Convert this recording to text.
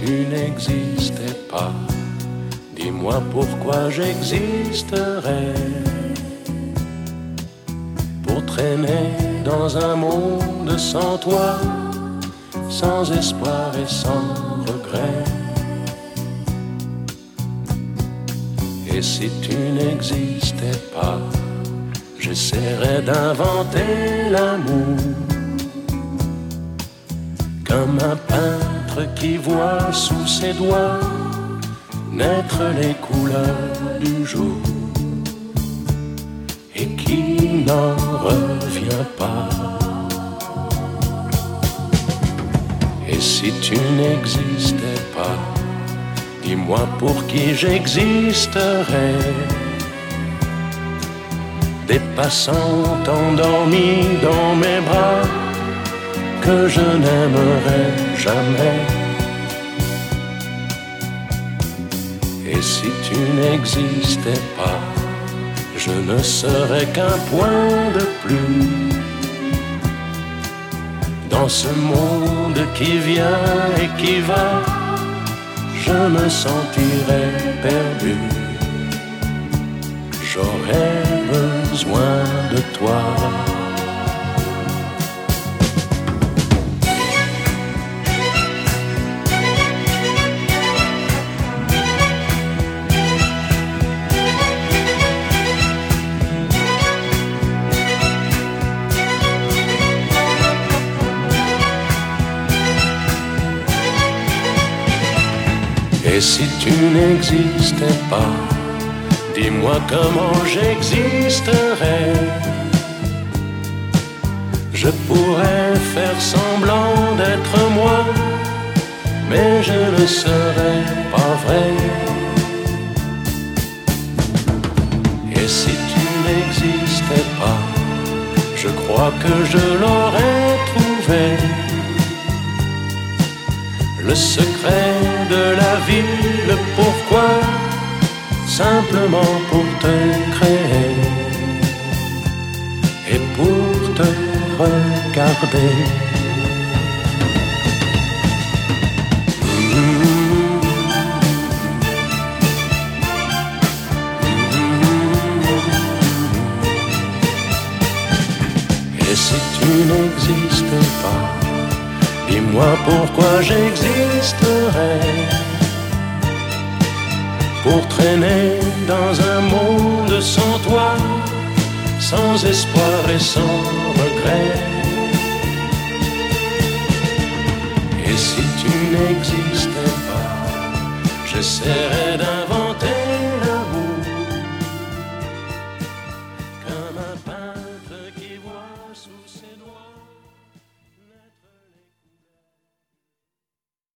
tu n'existais pas, dis-moi pourquoi j'existerais. Pour traîner dans un monde sans toi, sans espoir et sans regret. Et si tu n'existais pas, j'essaierais d'inventer l'amour, comme un peintre qui voit sous ses doigts naître les couleurs du jour et qui n'en revient pas. Et si tu n'existais pas, dis-moi pour qui j'existerais. Des passants endormis dans mes bras que je n'aimerais jamais. Et si tu n'existais pas, je ne serais qu'un point de plus dans ce monde qui vient et qui va. Je me sentirais perdu. J'aurais besoin de toi. Et si tu n'existais pas, dis-moi comment j'existerais. Je pourrais faire semblant d'être moi, mais je ne serais pas vrai. Et si tu n'existais pas, je crois que je l'aurais trouvé. Le secret de la vie, le pourquoi, simplement pour te créer et pour te regarder. Et si tu n'existais pas, dis-moi pourquoi j'existerais. Pour traîner dans un monde sans toi, sans espoir et sans regret. Et si tu n'existais pas, j'essaierais d'un